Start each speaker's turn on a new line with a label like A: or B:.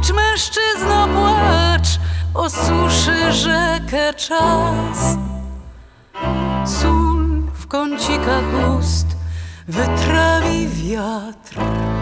A: Płacz, mężczyzno, płacz, osuszy rzekę czas. Sól w kącikach ust wytrawi wiatr.